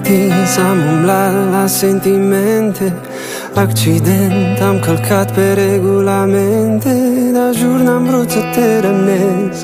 întins, am umblat la sentimente. Accident, am călcat pe regulamente, dar jur n-am vrut să te rănesc.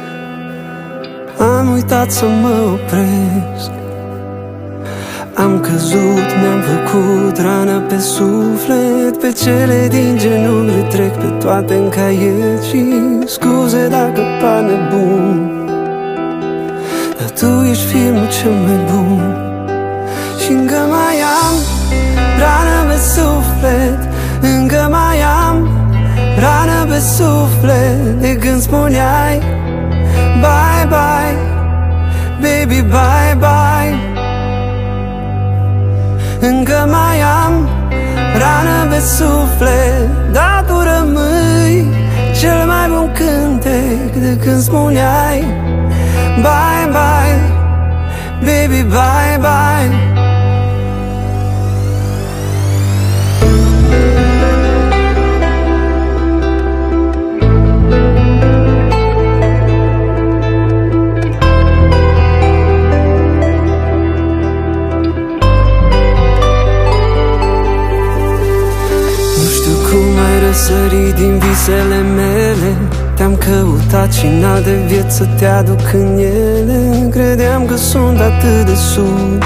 Am uitat să mă opresc. Am căzut, mi-am făcut rană pe suflet. Pe cele din genunchi le trec pe toate în caiet. Și scuze dacă par nebun, dar tu ești filmul cel mai bun. Și încă mai am rană pe suflet, încă mai am rană pe suflet. De când spuneai bye bye, baby bye bye. Încă mai am rană pe suflet, dar tu rămâi cel mai bun cântec. De când spuneai bye bye, baby bye bye. Sări din visele mele, te-am căutat și în alte vieți să te aduc în ele. Credeam că sunt atât de sus,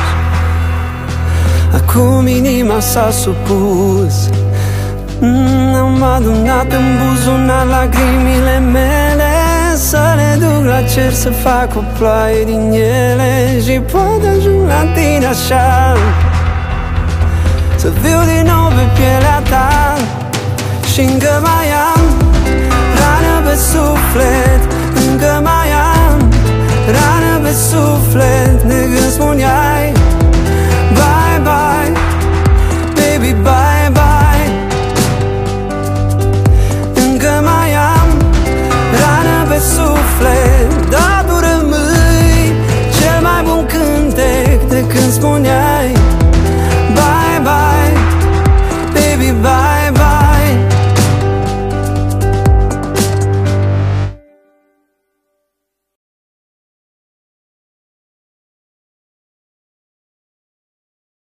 acum inima s-a supus. Am adunat în buzunar lacrimile mele, să le duc la cer să fac o ploaie din ele. Și poate ajung la tine așa, să fiu din nou pe pielea ta. Și încă mai am